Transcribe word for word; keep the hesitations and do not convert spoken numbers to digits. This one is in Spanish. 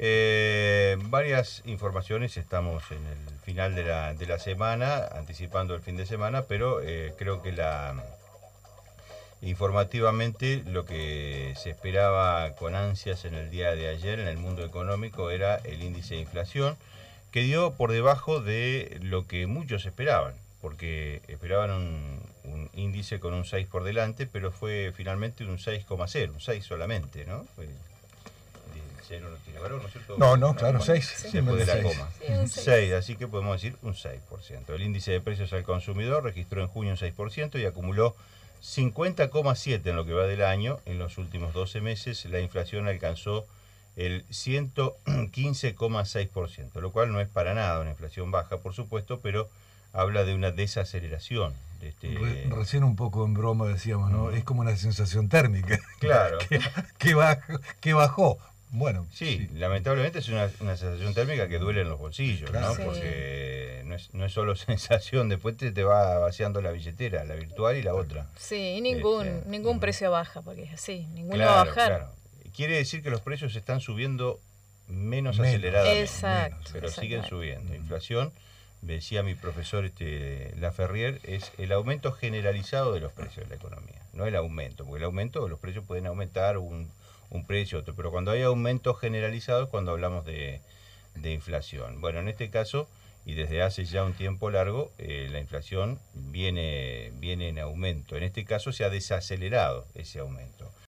Eh, varias informaciones, estamos en el final de la, de la semana, anticipando el fin de semana, pero eh, creo que la informativamente lo que se esperaba con ansias en el día de ayer en el mundo económico era el índice de inflación, que dio por debajo de lo que muchos esperaban, porque esperaban un, un índice con un seis por delante, pero fue finalmente un seis coma cero, un seis solamente, ¿no? Fue, el cero no tiene valor, ¿no es cierto? No, no, claro, Bueno, seis. Sí. después de la seis. coma. Sí, un seis. seis, así que podemos decir un seis por ciento. El índice de precios al consumidor registró en junio un seis por ciento y acumuló cincuenta coma siete en lo que va del año. En los últimos doce meses la inflación alcanzó el ciento quince coma seis por ciento, lo cual no es para nada una inflación baja, por supuesto, pero habla de una desaceleración. De este... Re, recién un poco en broma decíamos, ¿no? Mm. Es como una sensación térmica. Claro. que, que, bajó, que bajó. Bueno, sí, sí, lamentablemente es una, una sensación térmica que duele en los bolsillos, claro, ¿no? Sí. Porque no es, no es solo sensación, después te, te va vaciando la billetera, la virtual y la otra. Sí, y ningún, este, ningún precio baja, porque es así, ninguno claro, va a bajar. Claro. Quiere decir que los precios están subiendo menos, menos aceleradamente, exacto, pero exacto. siguen subiendo. Inflación, decía mi profesor este, Laferrier, es el aumento generalizado de los precios de la economía, no el aumento, porque el aumento, los precios pueden aumentar un... un precio otro, pero cuando hay aumentos generalizados cuando hablamos de, de inflación. Bueno, en este caso, y desde hace ya un tiempo largo, eh, la inflación viene, viene en aumento. En este caso se ha desacelerado ese aumento.